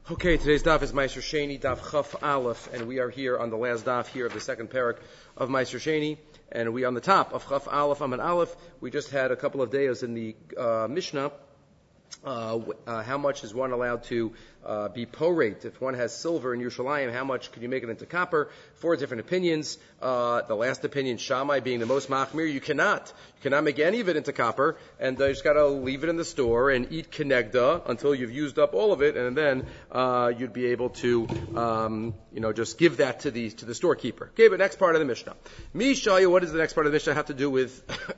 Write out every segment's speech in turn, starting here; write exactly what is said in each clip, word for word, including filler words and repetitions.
Okay, today's daf is Meiser Sheni, daf Chaf Aleph, and we are here on the last daf here of the second parak of Meiser Sheni, and we are on the top of Chaf Aleph, Amud Aleph. We just had a couple of days in the uh, Mishnah. Uh, uh, how much is one allowed to uh, be porate? If one has silver in Yerushalayim, how much could you make it into copper? Four different opinions. Uh, the last opinion, Shammai being the most machmir, you cannot. You cannot make any of it into copper, and uh, you just got to leave it in the store and eat kenegda until you've used up all of it, and then uh, you'd be able to, um, you know, just give that to the to the storekeeper. Okay, but next part of the Mishnah. Mishayu, what does the next part of the Mishnah have to do with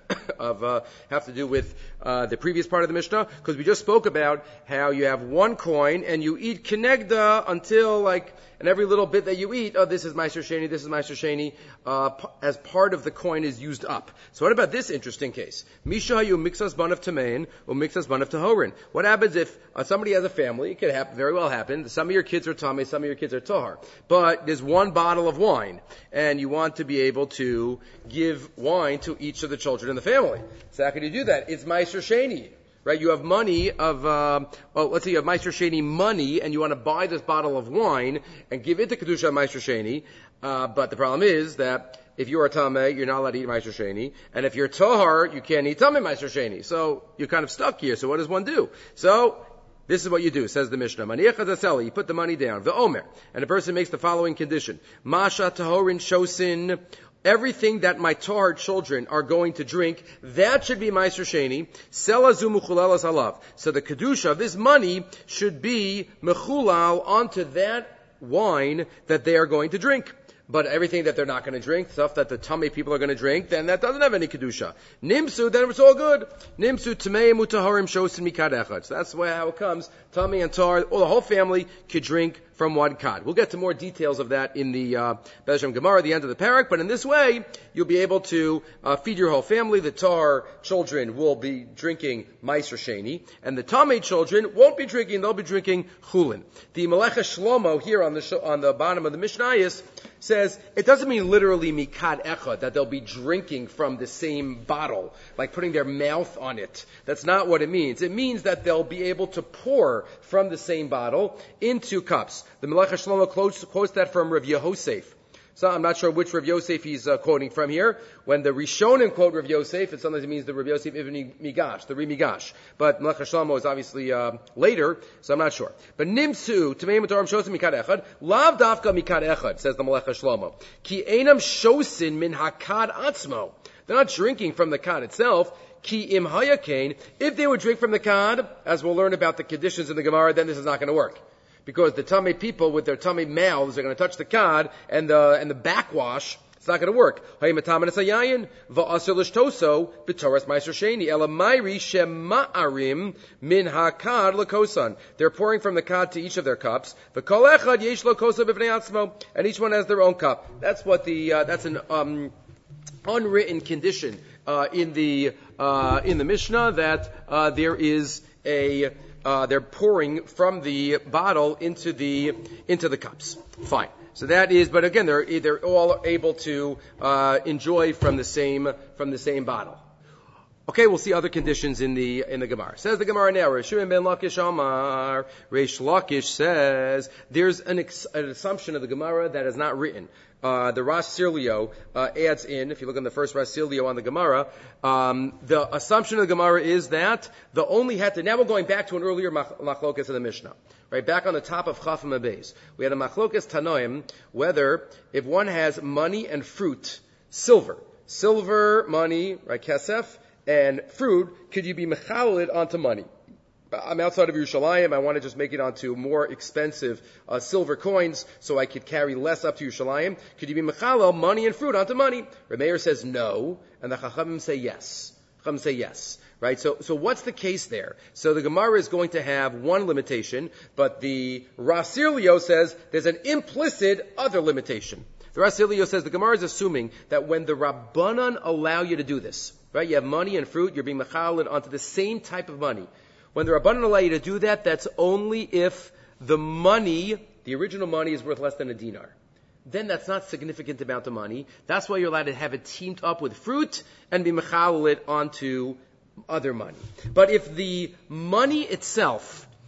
of uh, have to do with uh, the previous part of the Mishnah? Because we just spoke about how you have one coin and you eat kenegda until like, and every little bit that you eat, oh, this is Meiser Sheni, this is Meiser Sheni, uh, p- as part of the coin is used up. So what about this interesting case? Mishayu mixas banav tamein or mixas banav tahorin. What happens if uh, somebody has a family? It could happen, very well happen. Some of your kids are tamei, some of your kids are tahar. But there's one bottle of wine, and you want to be able to give wine to each of the children in the family. So how can you do that? It's Meiser Sheni. Right, you have money of, um, well, let's say you have Meiser Sheni money, and you want to buy this bottle of wine and give it to Kedusha Meiser Sheni, uh, but the problem is that if you are Tameh, you're not allowed to eat Meiser Sheni, and if you're Tahar, you can't eat Tameh Meiser Sheni. So you're kind of stuck here, so what does one do? So, this is what you do, says the Mishnah. Maniach hazaseli, you put the money down. The Omer, and a person makes the following condition. Masha Tahorin Shosin, everything that my Tahar children are going to drink, that should be Meiser Sheni. Selazu mechulalas alav. So the Kedusha of this money should be mechulal onto that wine that they are going to drink. But everything that they're not going to drink, stuff that the tummy people are going to drink, then that doesn't have any Kedusha. Nimsu, then it's all good. Nimsu Tamei Mutaharim Shosin Mikad Echad. So that's the way how it comes. Tummy and Tar, or the whole family could drink from one kad. We'll get to more details of that in the uh, Be'ez Hashem Gemara at the end of the parak, but in this way, you'll be able to uh, feed your whole family. The Tar children will be drinking Meiser Sheni, and the Tamei children won't be drinking, they'll be drinking Chulin. The Melecha Shlomo here on the sh- on the bottom of the Mishnayos says, it doesn't mean literally mikad echad, that they'll be drinking from the same bottle, like putting their mouth on it. That's not what it means. It means that they'll be able to pour from the same bottle into cups. The Melecha Shlomo quotes, quotes that from Rav Yehosef. So I'm not sure which Rav Yosef he's uh, quoting from here. When the Rishonim quote Rav Yosef, it sometimes means the Rav Yosef Ibn Migash, the Ri Migash. But Melecha Shlomo is obviously uh, later, so I'm not sure. But Nimsu, Tamei Mutarim Shosin Mikad Echad, Lav Dafka Mikad Echad, says the Melecha Shlomo. Ki Einam Shosin Min Hakad Atzmo. They're not drinking from the kad itself. Ki Im Hayakain. If they would drink from the kad, as we'll learn about the conditions in the Gemara, then this is not going to work. Because the tummy people with their tummy mouths are going to touch the kad, and the and the backwash, it's not going to work. They're pouring from the kad to each of their cups. And each one has their own cup. That's what the uh, that's an um, unwritten condition uh, in the uh, in the Mishnah that uh, there is a Uh, they're pouring from the bottle into the into the cups. Fine. So that is, but again, they're they're all able to uh, enjoy from the same from the same bottle. Okay, we'll see other conditions in the in the Gemara. Says the Gemara now, Rishon ben Lakish Amar, Reish Lakish says there's an, ex, an assumption of the Gemara that is not written. Uh, the Ras Silio uh, adds in, if you look on the first Ras Silio on the Gemara, um, the assumption of the Gemara is that the only had to, now we're going back to an earlier mach, machlokas in the Mishnah. Right, back on the top of Chaf Mabez. We had a machlokas Tanoim, whether if one has money and fruit, silver, silver, money, right, kesef, and fruit, could you be mechalel onto money? I'm outside of Yerushalayim. I want to just make it onto more expensive uh, silver coins so I could carry less up to Yerushalayim. Could you be mechalel money and fruit onto money? Rameir says no, and the Chachamim say yes. Chachamim say yes. Right? So, so what's the case there? So the Gemara is going to have one limitation, but the Rasilio says there's an implicit other limitation. The Rasilio says the Gemara is assuming that when the Rabbanan allow you to do this, right? You have money and fruit, you're being mechalel onto the same type of money. When the Rabbanan allow you to do that, that's only if the money, the original money, is worth less than a dinar. Then that's not a significant amount of money. That's why you're allowed to have it teamed up with fruit and be mechalel it onto other money. But if the money itself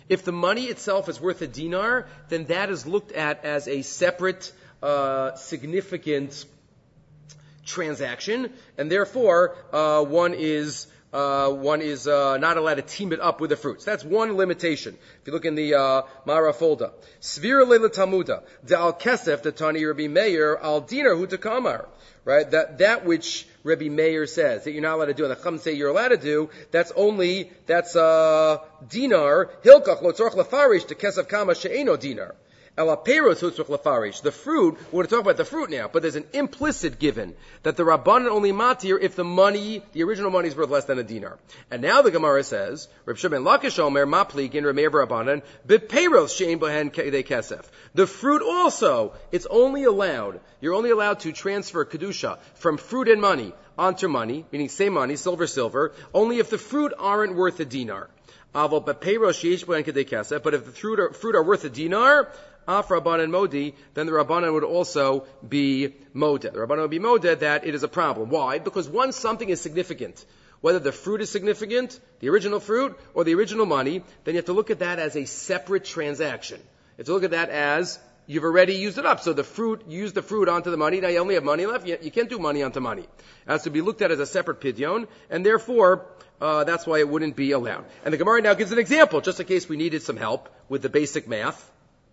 If the money itself is worth a dinar, then that is looked at as a separate, uh, significant transaction, and therefore uh, one is uh, one is uh, not allowed to team it up with the fruits. That's one limitation. If you look in the uh, Mara folder, Svira Leila Talmuda, the Al Kesef, the Tani Rabbi Meir, Al Dinar Hu Takamar. Right? That that which Rabbi Meir says that you're not allowed to do, and the Chum say you're allowed to do, that's only that's uh, dinar. Hilkach lo tzorach lefarish to kesef kama she'eno dinar. The fruit, we're going to talk about the fruit now, but there's an implicit given that the Rabbanan only matir if the money, the original money is worth less than a dinar. And now the Gemara says, Reb Shimon Lakish Omer, Mapligin, Remeir Rabbanan, Bepeiros she'en bohen kedei kesef. The fruit also, it's only allowed, you're only allowed to transfer kedusha from fruit and money onto money, meaning same money, silver, silver, only if the fruit aren't worth a dinar. But if the fruit are, fruit are worth a dinar, Af Rabbanan Modi, then the Rabbanan would also be Modeh. The Rabbanan would be Modeh that it is a problem. Why? Because once something is significant, whether the fruit is significant, the original fruit, or the original money, then you have to look at that as a separate transaction. You have to look at that as you've already used it up. So the fruit, you use the fruit onto the money, now you only have money left, you, you can't do money onto money. It has to be looked at as a separate pidyon, and therefore, uh, that's why it wouldn't be allowed. And the Gemara now gives an example, just in case we needed some help with the basic math.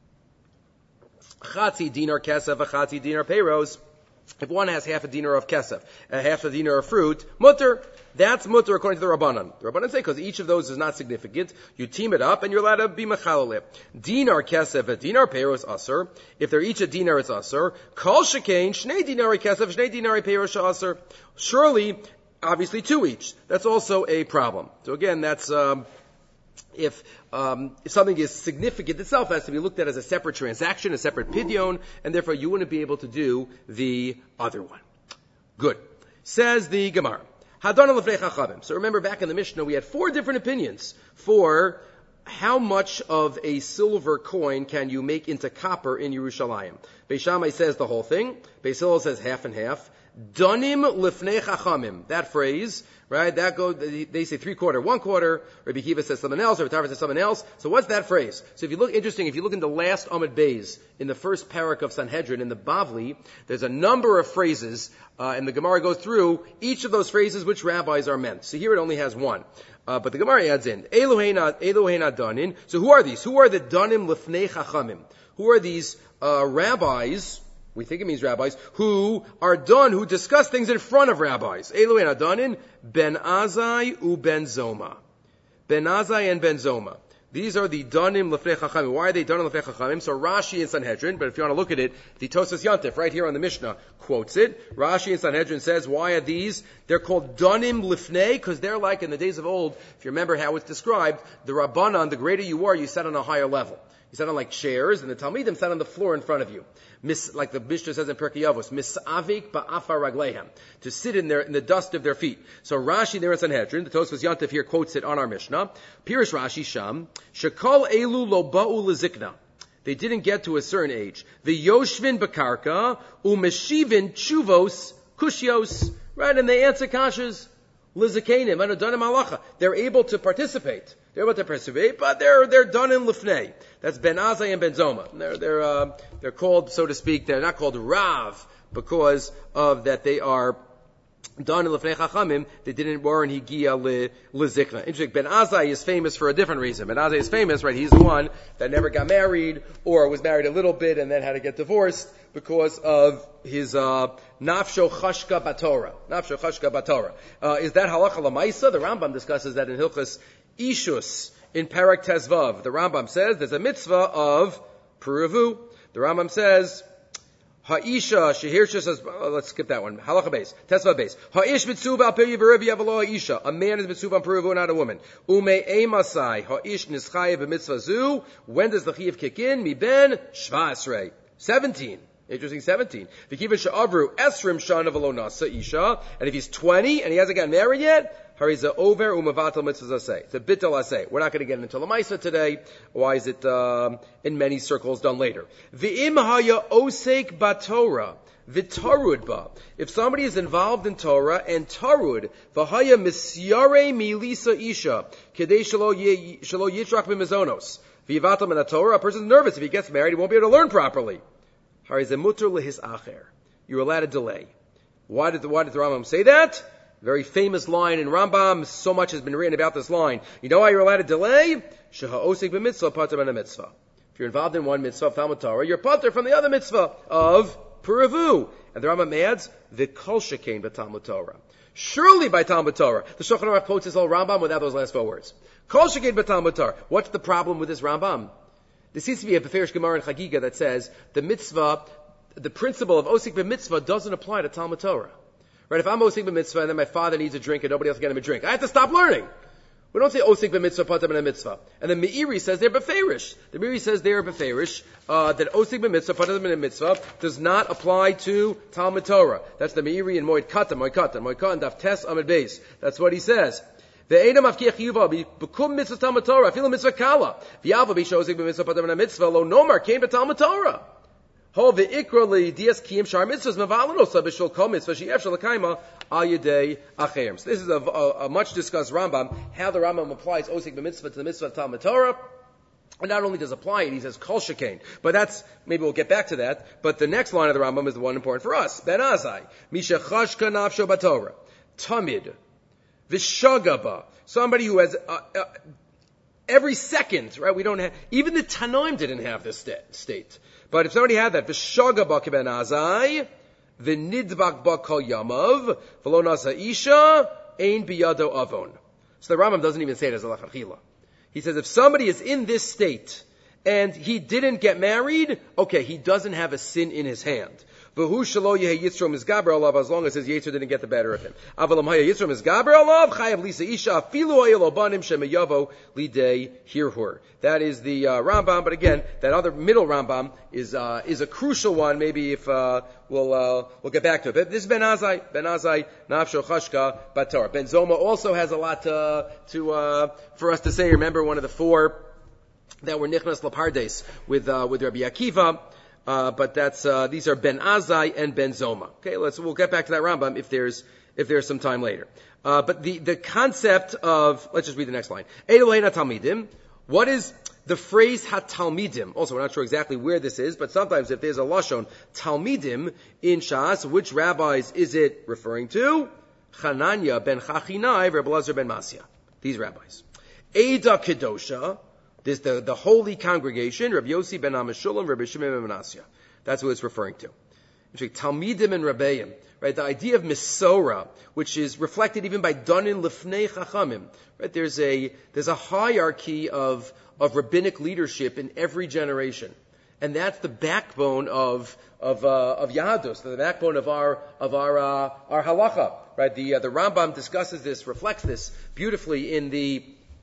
Chatzi dinar kesef, a chatzi dinar peiros. If one has half a dinar of kesef and half a dinar of fruit, mutter. That's mutter according to the Rabbanan. The Rabbanan say because each of those is not significant, you team it up and you're allowed to be mechalale. Dinar kesef, a dinar peiros aser. If they're each a dinar, it's aser. Kol shekain shnei dinari kesef, shnei dinari peiros aser. Surely, obviously two each. That's also a problem. So again, that's um, if um, if something is significant itself, it has to be looked at as a separate transaction, a separate pidyon, and therefore you wouldn't be able to do the other one. Good. Says the Gemara. So remember back in the Mishnah we had four different opinions for how much of a silver coin can you make into copper in Yerushalayim. Beis Shammai says the whole thing. Beis Hillel says half and half. Danim lifnei chachamim. That phrase, right? That goes. They say three quarter, one quarter. Rabbi Kiva says something else. Rabbi Tarfon says something else. So what's that phrase? So if you look, interesting. If you look in the last Amud Beis in the first parak of Sanhedrin in the Bavli, there's a number of phrases, uh, and the Gemara goes through each of those phrases which rabbis are meant. So here it only has one. Uh, but the Gemara adds in, Eloheina, Eloheina Danin. So who are these? Who are the Danim Lifnei Chachamim? Who are these uh, rabbis? We think it means rabbis who are done, who discuss things in front of rabbis. Eloheina Danin, Ben Azai u Ben Zoma. Ben Azai and Ben Zoma. These are the Danim Lefnei Chachamim. Why are they Danim Lefnei Chachamim? So Rashi in Sanhedrin, but if you want to look at it, the Tosas Yantif, right here on the Mishnah, quotes it. Rashi in Sanhedrin says, why are these? They're called Danim Lefnei, because they're like in the days of old, if you remember how it's described, the Rabbanan, the greater you are, you sat on a higher level. You sat on like chairs, and the Talmidim sat on the floor in front of you. Mis, like the Mishnah says in Pirkei Avos, misavik ba'afar ragleihem, to sit in their in the dust of their feet. So Rashi there in Sanhedrin, the Tosfos Yantif here quotes it on our Mishnah. Pirish Rashi Sham, shekol elu lo ba'u lezikna. They didn't get to a certain age. The yoshvin bakarka umeshivin chuvos kushios. Right, and they answer kashas lizikanim and adanim halacha. They're able to participate. They're able to participate, but they're they're done in lifnei. That's Ben Azai and Ben Zoma. They're they're uh, they're called, so to speak, they're not called Rav because of that they are done in lifnei chachamim. They didn't weren't higia le lezikna. Interesting. Ben Azai is famous for a different reason. Ben Azai is famous, right? He's the one that never got married or was married a little bit and then had to get divorced because of his uh, nafsho chashka batora. Nafsho chashka batora. Uh, is that halacha lamaisa? The Rambam discusses that in Hilchos Ishus in Parak Tezvav. The Rambam says there's a mitzvah of Puravu. The Rambam says Ha'isha shehirshus says uh, let's skip that one. Halacha base. Tezvav base. Ha'ish mitzuv al peri v'revi avalo ha'isha. A man is mitzuv on Puravu, not a woman. Ume emasai ha'ish nischayev b'mitzvah zu. When does the chiyuv kick in? Mi ben shva'asrei. Seventeen. Interesting, seventeen. V'kiva sha'avru esrim shana v'lo nasa isha. And if he's twenty and he hasn't gotten married yet, Hariza over umavatal mitzvahs asay. It's a bitul asay. We're not going to get into Lamaisa today. Why is it um, in many circles done later? V'im haya osek batorah. V'tarud ba. If somebody is involved in Torah and tarud, v'haya misyare milisa isha, kedei shelo yitrach b'mizonos. V'yivatal min Torah. A person is nervous if he gets married, he won't be able to learn properly. Hariza muter lehis acher. You're allowed to delay. Why did the, why did the Rambam say that? Very famous line in Rambam. So much has been written about this line. You know why you're allowed to delay? Sheha osik b'mitzvah pater min mitzvah. If you're involved in one mitzvah of Talmud Torah, you're pater from the other mitzvah of Puravu. And the Rambam adds, V'kol shekain b'Talmud Torah. Surely by Talmud Torah. The Shulchan Aruch quotes this whole Rambam without those last four words. Kol shekain b'Talmud Torah. What's the problem with this Rambam? There seems to be a Beferish Gemara in Chagiga that says the mitzvah, the principle of osik b'mitzvah doesn't apply to Talmud Torah. Right? If I'm osik b'mitzvah and then my father needs a drink and nobody else can get him a drink, I have to stop learning. We don't say osik b'mitzvah pater min mitzvah. And the Meiri says they're beferish. The Meiri says they're beferish, uh, that osik b'mitzvah pater min mitzvah does not apply to Talmud Torah. That's the Meiri in Moed Katan, Moed Katan, Moed Katan, Daf Tes Amud Beis. That's what he says. Ve'edam afkiach chiyuva b'kum mitzvah Talmud Torah, afilu mitzvah kala. V'yava b'isha osik b'mitzvah pater min mitzvah, lo nomar came to Talmud Torah. Ho ve'ikra li'dias kiyim shar mitzvahs mevalanosa b'shul kol mitzvah she'efshel l'kaima al yedei acherim. So this is a, a, a much discussed Rambam, how the Rambam applies osik b'mitzvah to the mitzvah of Talmud Torah. And not only does apply it, he says kol shekain. But that's, maybe we'll get back to that. But the next line of the Rambam is the one important for us. Ben Azai. Misha chashka nafsho b'Torah. Tamid. V'shagaba. Somebody who has, uh, uh, every second, right? We don't have, even the Tanoim didn't have this st- state. But if somebody had that, v'shagaba k'ben Azai, v'nidbak ba kol yamav, v'lo nasa isha, ein biyado avon. So the Rambam doesn't even say it as a lachachila. He says if somebody is in this state and he didn't get married, okay, he doesn't have a sin in his hand. V'hu shelo yehe yitzro mizgaber alav, as long as his yetzer didn't get the better of him. Avalam haya yitzro mizgaber alav, chayav lisa isha, afilu haya lo banim shemeyavo lidei hirhur. That is the uh, Rambam, but again, that other middle Rambam is uh, is a crucial one. Maybe if uh, we'll uh, we'll get back to it. But this is Ben Azai, Ben Azai, nafsho chashka bator. Ben Zoma also has a lot uh, to uh, for us to say. Remember, one of the four that were nichnas lapardes with uh, with Rabbi Akiva. Uh, but that's, uh, these are Ben Azai and Ben Zoma. Okay, let's, we'll get back to that Rambam if there's, if there's some time later. Uh, but the, the concept of, let's just read the next line. Eidolein HaTalmidim. What is the phrase HaTalmidim? Also, we're not sure exactly where this is, but sometimes if there's a Lashon, Talmidim in Shas, which rabbis is it referring to? Chananya ben Chachinai, Rebbe Elazar ben Masya. These rabbis. Eida Kedosha. This the, the holy congregation, Rabbi Yossi ben Amishulam, Rabbi Shimon ben Menasya. That's what it's referring to. Talmidim and Rabbeim, right? The idea of Misora, which is reflected even by Danin Lifnei Chachamim, right? There's a there's a hierarchy of of rabbinic leadership in every generation, and that's the backbone of of uh, of Yahadus, the backbone of our of our uh, our halacha, right? The uh, the Rambam discusses this, reflects this beautifully in the.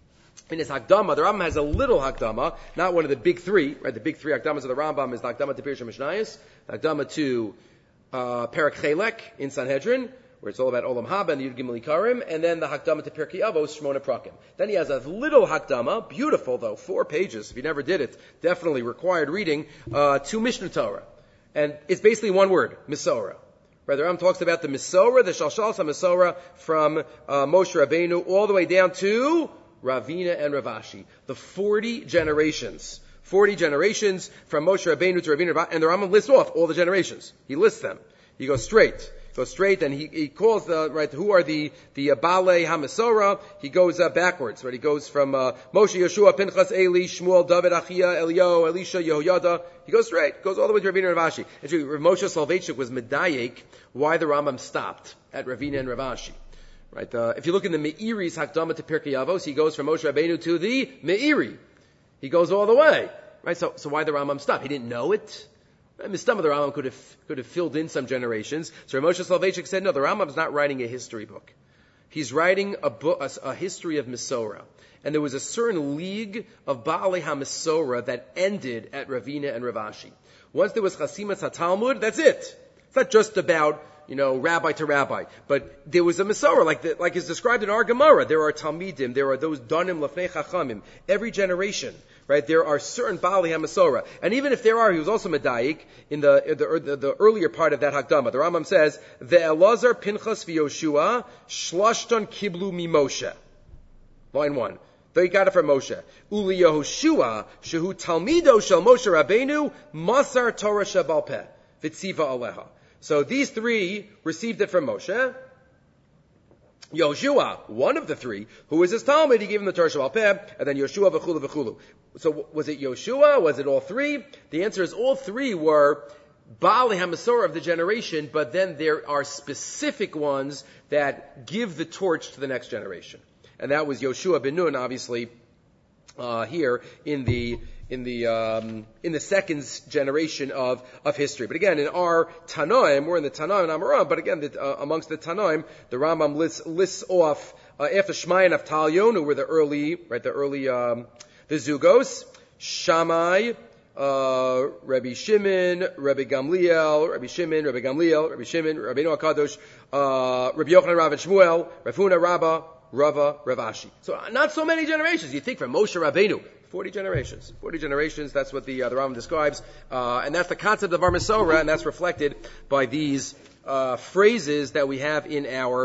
In his Hakdama, the Rambam has a little Hakdama, not one of the big three, right? The big three Hakdamas of the Rambam is the Hakdama to Pirush HaMishnayos, the Hakdama to uh, Perek Chelek in Sanhedrin, where it's all about Olam Haba and the Yud Gimel Ikarim, and then the Hakdama to Pirkei Avos, Shmona Prakim. Then he has a little Hakdama, beautiful though, four pages. If you never did it, definitely required reading, uh, to Mishnah Torah. And it's basically one word, Misora. Right, the Rambam talks about the Misora, the Shalshal Misora from uh, Moshe Rabbeinu all the way down to Ravina and Ravashi. The forty generations. forty generations from Moshe Rabbeinu to Ravina and Ravashi. And the Rambam lists off all the generations. He lists them. He goes straight. Goes straight and he, he calls the, right, who are the, the uh, Balei HaMesora. He goes uh, backwards, right? He goes from uh, Moshe, Yeshua, Pinchas, Eli, Shmuel, David, Achia, Eliyahu, Elisha, Yehoyada. He goes straight. Goes all the way to Ravina and Ravashi. Actually, Rav Moshe Soloveitchik was medayek why the Rambam stopped at Ravina and Ravashi. Right, uh, if you look in the Meiri's Hakdama to Pirkei Avos, he goes from Moshe Rabbeinu to the Meiri. He goes all the way. Right, so, so why the Rambam stop? He didn't know it? I mean, some of the Rambam could have, could have filled in some generations. So Moshe Soloveitchik said, no, the Rambam's not writing a history book. He's writing a book, a, a history of Misora. And there was a certain league of Baalei HaMisora that ended at Ravina and Ravashi. Once there was Chasimas HaTalmud, that's it. It's not just about you know, rabbi to rabbi. But there was a Masorah, like the, like is described in our Gemara. There are Talmidim, there are those Danim Lefnei Chachamim. Every generation, right? There are certain Bali HaMasorah. And even if there are, he was also Medayik in the, in the, the, the earlier part of that Hakdama. The Rambam says, Ve'elazar Pinchas v'Yoshua Shlashton Kiblu mi Moshe. Line one. They got it from Moshe. Uli Yehoshua, shehu Talmido shel Moshe Rabbeinu, Masar Torah Shabal Peh, Vitziva Aleha. So these three received it from Moshe. Yehoshua, one of the three, who was his Talmud, he gave him the Torah Shabal Peh, and then Yehoshua v'chulu v'chulu. So was it Yehoshua? Was it all three? The answer is all three were Baalei HaMasorah of the generation, but then there are specific ones that give the torch to the next generation. And that was Yoshua ben Nun, obviously, uh, here in the in the um, in the second generation of of history. But again, in our Tanoim, we're in the Tanoim and Amoram. But again, the, uh, amongst the Tanoim, the Rambam lists lists off uh, after Shmai and Avtalion, who were the early, right, the early um, the Zugos, Shammai, uh, Rabbi Shimon, Rabbi Gamliel, Rabbi Shimon, Rabbi Gamliel, Rabbi Shimon, Rabbi Noah Kadosh, uh, Rabbi Yochanan, Rav and Shmuel, Rav Huna, Rabbah, Rava, Rav Ashi. So not so many generations. You think from Moshe Rabbeinu, forty generations. forty generations, that's what the, uh, the Rambam describes. Uh, and that's the concept of our Masorah, and that's reflected by these, uh, phrases that we have in our,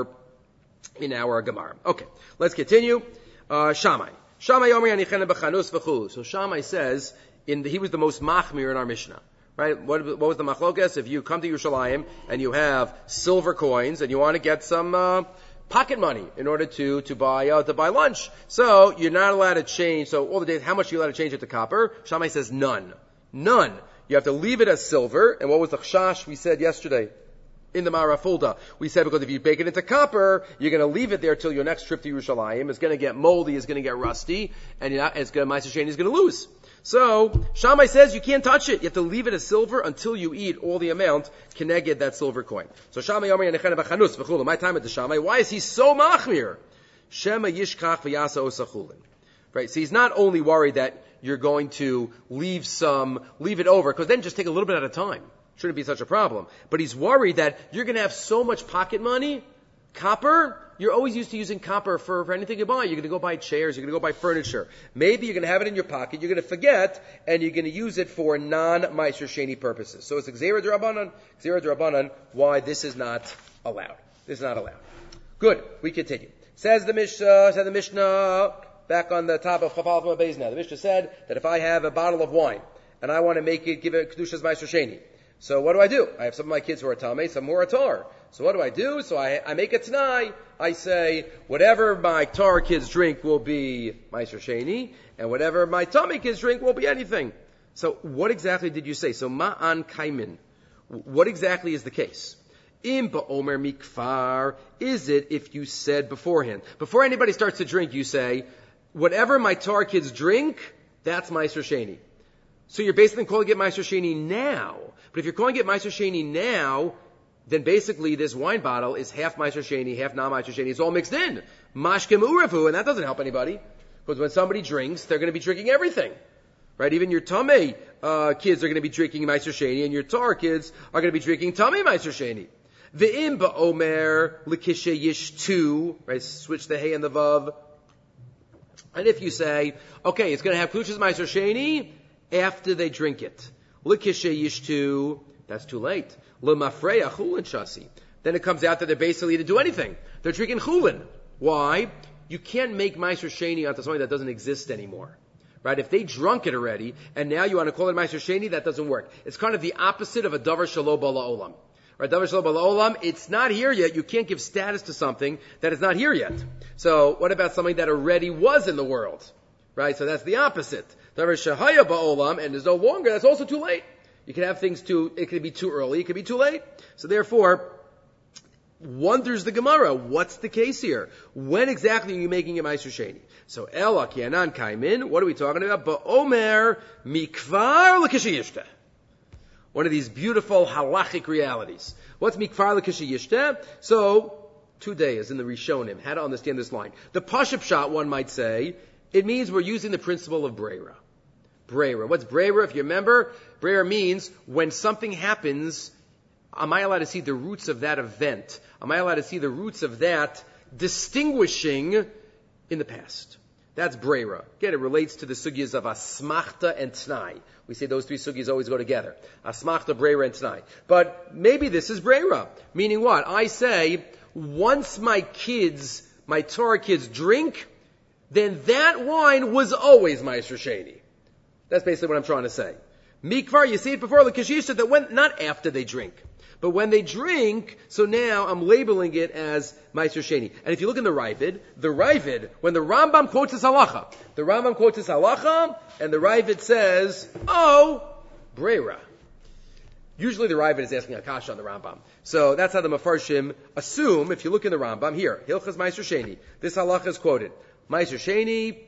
in our Gemara. Okay, let's continue. Uh, Shammai. Shammai Yomer Yanichena B'chanus V'chulu. So Shammai says, in the, he was the most machmir in our Mishnah. Right? What, what was the machlokas? If you come to Yerushalayim and you have silver coins and you want to get some, uh, pocket money in order to, to buy, uh, to buy lunch. So, you're not allowed to change, so all the days, how much are you allowed to change it to copper? Shammai says none. None. You have to leave it as silver, and what was the chashash we said yesterday? In the Marafulda, we said because if you bake it into copper, you're going to leave it there till your next trip to Yerushalayim. It's going to get moldy, it's going to get rusty, and you're not, it's going to, Ma'aser Sheni is going to lose. So, Shammai says you can't touch it. You have to leave it as silver until you eat all the amount keneged that silver coin. So Shammai Yomer Yanechena B'chanus V'chulu. My time at the Shammai. Why is he so machmir? Shema Yishkach V'yasa Osachulin. Right? So he's not only worried that you're going to leave some, leave it over, because then just take a little bit at a time. Shouldn't be such a problem. But he's worried that you're going to have so much pocket money, copper. You're always used to using copper for, for anything you buy. You're going to go buy chairs. You're going to go buy furniture. Maybe you're going to have it in your pocket. You're going to forget, and you're going to use it for non-Ma'aser Sheni purposes. So it's Gzeira D'Rabbanan. Gzeira D'Rabbanan, why this is not allowed. This is not allowed. Good. We continue. Says the Mishnah, said the Mishnah, back on the top of Chafal from Abayz now. The Mishnah said that if I have a bottle of wine, and I want to make it, give it Kedushas Ma'aser Sheni. So what do I do? I have some of my kids who are Tamei, some who are Tar. So what do I do? So I, I make a Tanai. I say, whatever my Tar kids drink will be Ma'aser Sheni, and whatever my Tamei kids drink will be anything. So what exactly did you say? So Ma'an Kaimin. What exactly is the case? Im ba'omer mikfar. Is it if you said beforehand? Before anybody starts to drink, you say, whatever my Tar kids drink, that's Ma'aser Sheni. So you're basically calling it Ma'aser Sheni now. But if you're calling it Ma'aser Sheni now, then basically this wine bottle is half Ma'aser Sheni, half non-Ma'aser Sheni. It's all mixed in. Mashkem Uravu, and that doesn't help anybody. Because when somebody drinks, they're going to be drinking everything. Right? Even your Tamei uh, kids are going to be drinking Ma'aser Sheni, and your Tar kids are going to be drinking Tamei Ma'aser Sheni. Ve'im ba'omer l'kishe yishtu, right? Switch the hey and the vav. And if you say, okay, it's going to have Klushas Ma'aser Sheni after they drink it. L'kishe yishtu, that's too late. L'mafreya chulin shasi. Then it comes out that they're basically to do anything. They're drinking chulin. Why? You can't make Ma'aser Sheni onto something that doesn't exist anymore. Right? If they drunk it already, and now you want to call it Ma'aser Sheni, that doesn't work. It's kind of the opposite of a davar shelo ba la'olam. Right? Davar shelo ba la'olam, it's not here yet. You can't give status to something that is not here yet. So, what about something that already was in the world? Right? So that's the opposite. Davar shehaya ba'olam, and is no longer, that's also too late. You can have things too, it could be too early, it could be too late. So therefore, wonders the Gemara, what's the case here? When exactly are you making a Ma'aser Sheni? So, Ela kianan kaimin, what are we talking about? Ba'omer mikvar l'kishi yishta. One of these beautiful halachic realities. What's mikvar l'kishi yishta? So, two days in the Rishonim, how to understand this line. The Pashup shot, one might say, it means we're using the principle of Breira. Breira. What's Breira? If you remember, Breira means when something happens am I allowed to see the roots of that event? Am I allowed to see the roots of that distinguishing in the past? That's Breira. Again, it relates to the sugyas of Asmachta and Tnai. We say those three sugyas always go together. Asmachta, Breira, and Tnai. But maybe this is Breira. Meaning what? I say, once my kids, my Torah kids drink, then that wine was always Ma'aser Sheni. That's basically what I'm trying to say. Mikvar, you see it before, L'Kashisha, that when, not after they drink. But when they drink, so now I'm labeling it as Ma'aser Sheni. And if you look in the Ravid, the Ravid, when the Rambam quotes this halacha, the Rambam quotes this halacha, and the Ravid says, oh, Breira. Usually the Ravid is asking a kasha on the Rambam. So that's how the Mefarshim assume, if you look in the Rambam, here, Hilchas Ma'aser Sheni, this halacha is quoted. Ma'aser Sheni,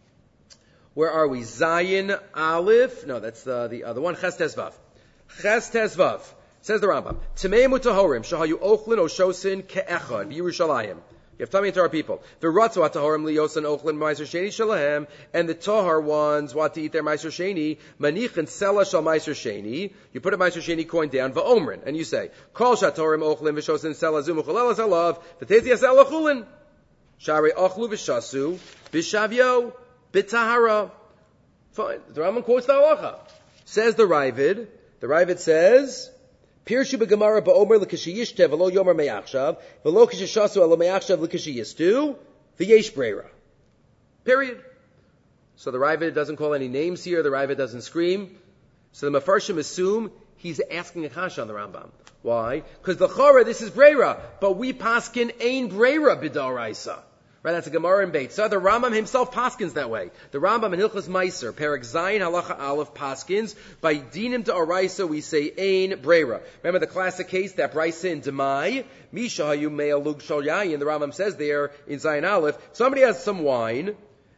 where are we? Zayin Aleph, no, that's the, the other one, Ches Tezvav. Ches Tezvav. Says the Rambam, Tmeim utahorim shahayu ochlin o shosin ke'echad Yerushalayim. You have tummy into our people. V'ratzu atahorim liyosan ochlin ma'aser sheni shalahem, and the tahar ones want to eat their ma'aser sheni. Manichin sela shal ma'aser sheni. You put a ma'aser sheni coin down va'omrin, and you say, Kol shatorim ochlin v'shosin sela zumu chulelas alav v'tezi asel achulin. Shari ochlu v'shasu v'shavyo b'tahara. Fine. The Rambam quotes the halacha. Says the Ravid. The Ravid says. Pirshu b'Gemara ba'omer l'kashiyishte v'lo yomer me'achshav v'lo kashishasu alo me'achshav l'kashiyistu v'yesh breira. Period. So the Ravid doesn't call any names here. The Ravid doesn't scream. So the Mefarshim assume he's asking a kasha on the Rambam. Why? Because the Chora, this is breira, but we paskin ein breira b'daraisa. Right, that's a Gemara in Beit. So the Rambam himself paskins that way. The Rambam in Hilchas Meiser, Perek Zayin Halacha Aleph paskins, by dinim to Araisa we say Ein Breira. Remember the classic case, that Brisa in Demai, Misha Hayu Me'al Lug Shal Yayin, the Rambam says there in Zayin Aleph, somebody has some wine,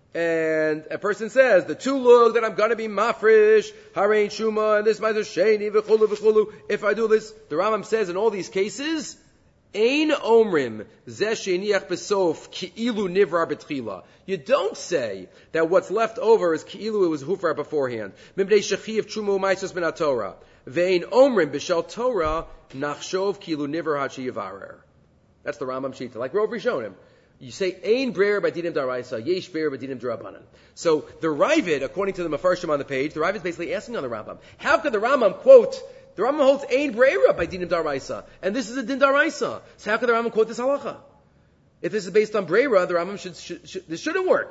and a person says, the two lug that I'm gonna be mafresh, Harein Shuma, and this Ma'aser Sheni, v'chulu v'chulu, if I do this, the Rambam says in all these cases, Ein omrim zeh sheiniach besof ki'ilu nivrar betchila. You don't say that what's left over is ki'ilu it was hufar beforehand. Mibnei shechiv trumu ma'asos min haTorah. Ve'ein omrim b'shal Torah nachshov ki'ilu nivrar hachi yivarer. That's the Rambam Shita. Like Rov Rishonim. You say ein brer b'dinim daraisa, yesh brer b'dinim darabanan. So the Ravid, according to the Mefarshim on the page, the Ravid is basically asking on the Rambam, how could the Rambam quote? The Rambam holds ein breira by dinim daraisa, and this is a din daraisa. So how can the Rambam quote this halacha? If this is based on breira, the Rambam should, should, should this shouldn't work.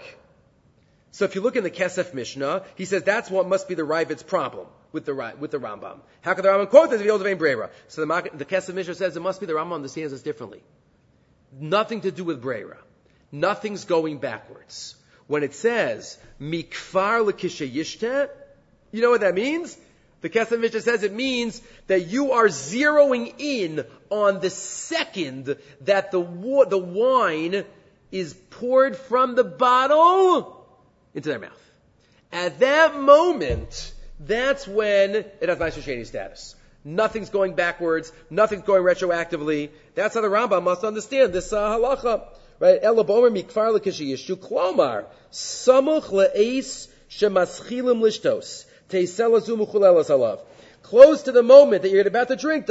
So if you look in the Kesef Mishnah, he says that's what must be the Ravid's problem with the with the Rambam. How can the Rambam quote this if he holds ein breira? So the, the Kesef Mishnah says it must be the Rambam understands this differently. Nothing to do with breira. Nothing's going backwards. When it says mikfar l'kishayishte, you know what that means? The Kesef Mishnah says it means that you are zeroing in on the second that the wa- the wine is poured from the bottle into their mouth. At that moment, that's when it has Ma'aser Sheni status. Nothing's going backwards. Nothing's going retroactively. That's how the Rambam must understand this uh, halacha. Right? Ela bomer mikfar l'kishiyishu klomar samuch le'eis shemaschilim lishtos. Close to the moment that you're about to drink,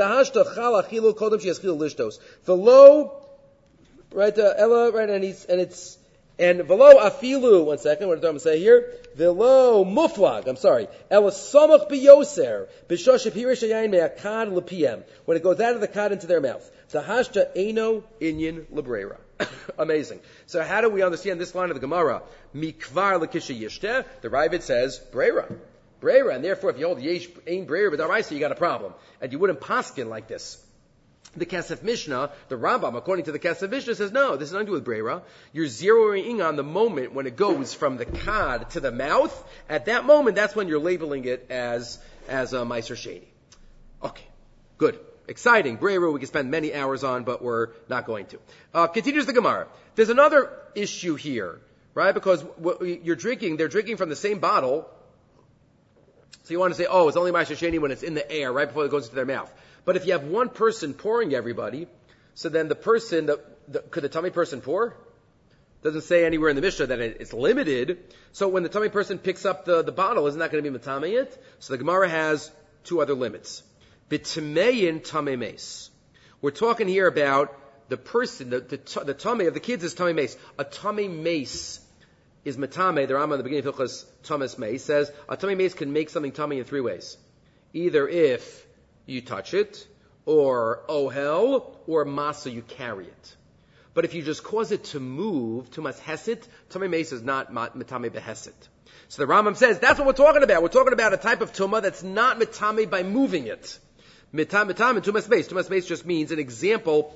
Velo, right, uh, Ella, right, and he's, and it's, and Velo afilu, one second, what did I say here? Velo muflag, I'm sorry. Ella samach biyoser, bishosh apirish yayin me'akad lepiem, when it goes out of the cod into their mouth. Tahashta eno inyan lebrera. Amazing. So how do we understand this line of the Gemara? Mikvar l'kisha yishteh, the Ravid says, brera. Breira, and therefore if you hold yesh ein breira b'daraisa, you got a problem. And you wouldn't paskin like this. The Kesef Mishnah, the Rambam, according to the Kesef Mishnah, says no, this is nothing to do with breira. You're zeroing in on the moment when it goes from the cod to the mouth. At that moment, that's when you're labeling it as as a Ma'aser Sheni. Okay, good, exciting. Breira we can spend many hours on, but we're not going to. Uh, continues the Gemara. There's another issue here, right? Because what you're drinking, they're drinking from the same bottle. So you want to say, oh, it's only Ma'aser Sheni when it's in the air, right before it goes into their mouth. But if you have one person pouring everybody, so then the person, the, the, could the tummy person pour? Doesn't say anywhere in the Mishnah that it, it's limited. So when the tummy person picks up the, the bottle, isn't that going to be Matameh it? So the Gemara has two other limits. B'tmeyin tamei meis. We're talking here about the person, the, the, the tummy of the kids is tamei meis. A tamei meis is metame. The Rambam in the beginning of Hilchos Tamas Meis says a tamei meis can make something tummy in three ways. Either if you touch it, or ohel, or masa, you carry it. But if you just cause it to move, tumas hesit, tamei meis is not metame behesit. So the Rambam says that's what we're talking about. We're talking about a type of tumah that's not metame by moving it. Metame, metame, tumas meis. Tumas meis just means an example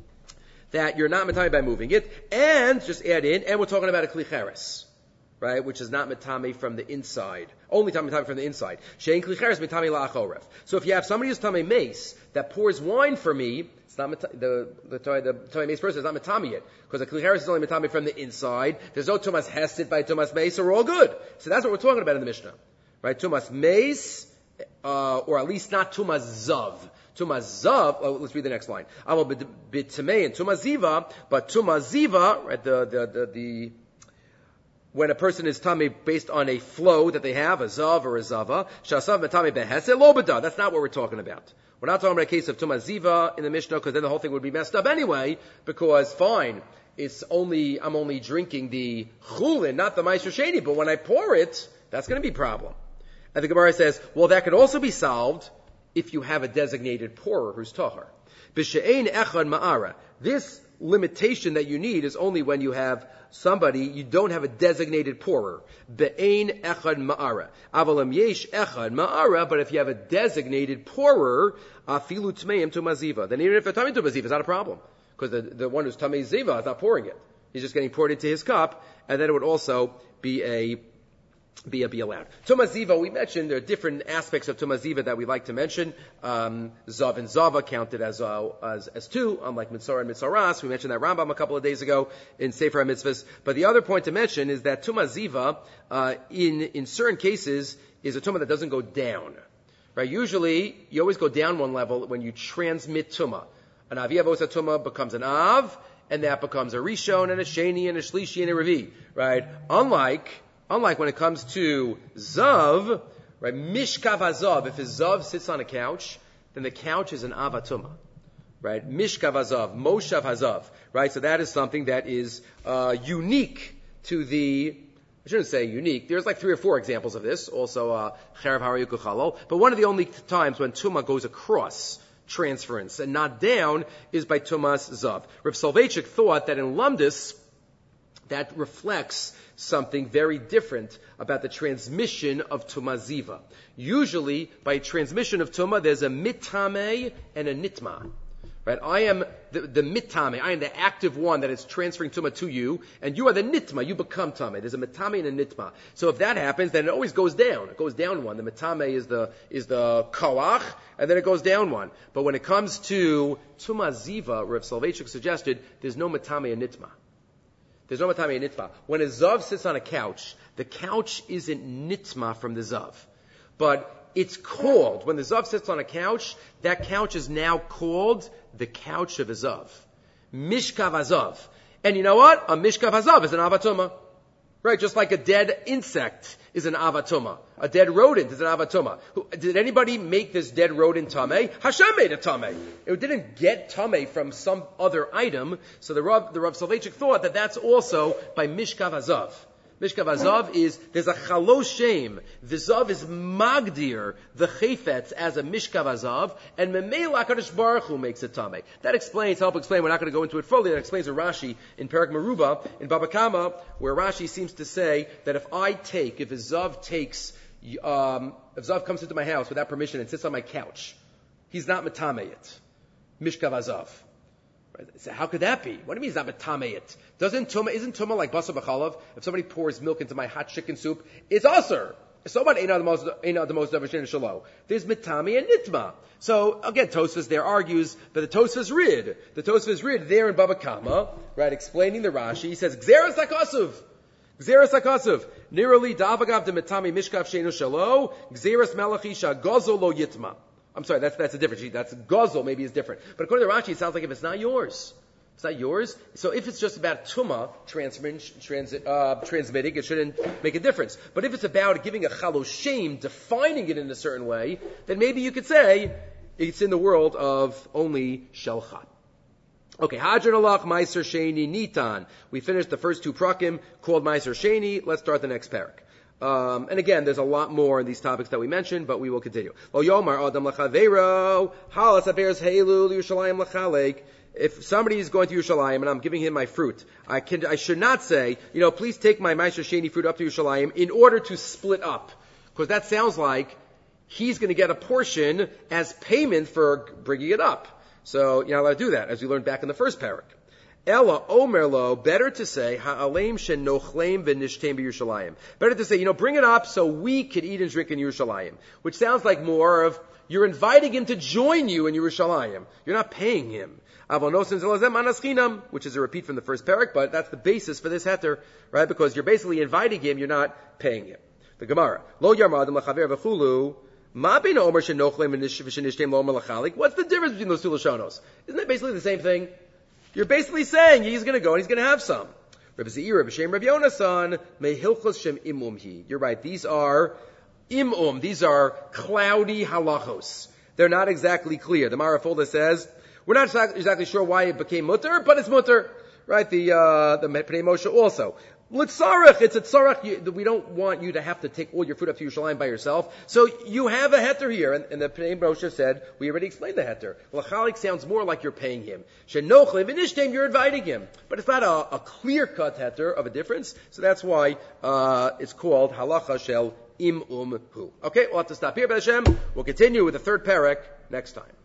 that you're not metame by moving it, and just add in, and we're talking about a kli cheres, right, which is not metame from the inside, only metame from the inside. Shein kli cheres metame la'achoref. So if you have somebody who's tamei meis that pours wine for me, it's not meta- the the the tamei meis person is not metame yet, because the kli cheres is only metame from the inside. There's no tumas hesed by tumas meis, so we're all good. So that's what we're talking about in the Mishnah, right? Tumas meis, uh, or at least not tumas zav. Tumazav, oh, let's read the next line. I will be tamei and tumaziva, but tumaziva, right, the, the, the, the, when a person is tamei based on a flow that they have, a zav or a zava, shasav metame behesed lo b'da. That's not what we're talking about. We're not talking about a case of tumaziva in the Mishnah, because then the whole thing would be messed up anyway, because fine, it's only, I'm only drinking the chulin, not the ma'aser sheni, but when I pour it, that's going to be a problem. And the Gemara says, well, that could also be solved if you have a designated pourer who's tahar. B'she'ein echad ma'ara. This limitation that you need is only when you have somebody, you don't have a designated pourer. Be'ein echad ma'ara. Avalam yesh echad ma'ara, but if you have a designated pourer, afilu tmeim to maziva. Then even if it's tamei to maziva, it's not a problem. Because the, the one who's tamei ziva is not pouring it. He's just getting poured into his cup, and then it would also be a Be, be allowed. Tumaziva, we mentioned there are different aspects of Tumaziva that we like to mention. Um, Zav and Zava counted as, uh, as as two, unlike Mitzvah and Mitzaras. We mentioned that Rambam a couple of days ago in Sefer HaMitzvahs. But the other point to mention is that Tumaziva, uh, in in certain cases, is a Tumah that doesn't go down. Right? Usually, you always go down one level when you transmit Tumah. An Avi Avosa Tumah becomes an Av, and that becomes a Rishon and a Sheni and a Shlishi and a Revi. Right? Unlike Unlike when it comes to Zav, right, Mishkav HaZav, if a Zav sits on a couch, then the couch is an Avatuma. Right? Mishkav HaZav, Moshav HaZav. Right? So that is something that is uh, unique to the, I shouldn't say unique, there's like three or four examples of this, also uh, Cherav Harayuku Chalol, but one of the only times when Tumah goes across transference and not down is by Tumas Zav. Rav Soloveitchik thought that in Lumdis, that reflects something very different about the transmission of Tumah Ziva. Usually, by transmission of Tumah, there's a mitame and a nitma. Right? I am the, the mitame, I am the active one that is transferring Tumah to you, and you are the nitma, you become Tame. There's a mitame and a nitma. So if that happens, then it always goes down. It goes down one. The mitame is the, is the koach, and then it goes down one. But when it comes to Tumah Ziva, Rav Soloveitchik suggested, there's no mitame and nitma. There's no matame nitma. When a zav sits on a couch, the couch isn't nitma from the zav. But it's called, when the zav sits on a couch, that couch is now called the couch of a zav. Mishkav hazav. And you know what? A mishkav hazav is an avatuma. Right, just like a dead insect is an avatuma. A dead rodent is an avatuma. Did anybody make this dead rodent tameh? Hashem made a tameh. It didn't get tameh from some other item. So the Rav, the Rav Soloveitchik thought that that's also by Mishkav Hazav. Mishkav Hazav is, there's a chalosh shem. The Zav is magdir, the chayfetz, as a Mishkav Hazav, and Memela HaKadosh Baruch Hu makes it tameh. That explains, help explain, we're not going to go into it fully, that explains a Rashi in Perek Meruba, in Baba Kama, where Rashi seems to say that if I take, if a Zav takes, um, if Zav comes into my house without permission and sits on my couch, he's not metameh it. Mishkav Hazav. Right? So how could that be? What do you mean he's not metameh it? Doesn't Tumah, isn't Tumah like Basar B'chalav? If somebody pours milk into my hot chicken soup, it's Asr. Somebody ain't the most, ain't the most Davashin and Shalom. There's Mitami and Nitma. So, again, Tosfos there argues, but the Tosfos Rid, the Tosfos Rid there in Baba Kama, right, explaining the Rashi, he says, Gzeras HaKasuv. Gzeras HaKasuv. Nirali Davagav de Mitami Mishkav Sheinu Shalo, Gzeras Malachisha Gozo Lo Yitma. I'm sorry, that's, that's a different sheet. That's Gozel, maybe is different. But according to Rashi, it sounds like if it's not yours. It's not yours. So if it's just about Tumah trans, uh, transmitting, it shouldn't make a difference. But if it's about giving a Chaloshem, defining it in a certain way, then maybe you could say, it's in the world of only Shelchat. Okay, Hadran Alach, Meiser Sheni, Nitan. We finished the first two prakim called Meiser Sheni. Let's start the next parak. Um, and again, there's a lot more in these topics that we mentioned, but we will continue. Lo Yomar Adam Lachavero, Halas Averes Heilu Yerushalayim Lachalek. If somebody is going to Yerushalayim and I'm giving him my fruit, I can, I should not say, you know, please take my Meiser Sheni fruit up to Yerushalayim in order to split up. Because that sounds like he's going to get a portion as payment for bringing it up. So you're not allowed to do that, as we learned back in the first parak. Ella omerlo, better to say, ha'aleim shenochlem v'nishtem b'Yerushalayim. Better to say, you know, bring it up so we could eat and drink in Yerushalayim. Which sounds like more of, you're inviting him to join you in Yerushalayim. You're not paying him. Avonosim zelazem anaschinam, which is a repeat from the first parak, but that's the basis for this heter, right? Because you're basically inviting him, you're not paying him. The Gemara. Lo yarmadim lachaver v'chulu. What's the difference between those two lashonos? Isn't that basically the same thing? You're basically saying he's going to go and he's going to have some. You're right. These are imum. These are cloudy halachos. They're not exactly clear. The Marafolda says we're not exactly sure why it became mutter, but it's mutter. Right? The uh, the Pnei Moshe also. L'tzarech, it's a tzarech. We don't want you to have to take all your food up to Yerushalayim by yourself. So you have a heter here, and, and the Pnei Moshe said, we already explained the heter. L'chalik sounds more like you're paying him. Shenochle v'nishtem, you're inviting him. But it's not a, a clear-cut heter of a difference, so that's why uh, it's called halacha shel im um hu. Okay, we'll have to stop here, B'Hashem. We'll continue with the third parak next time.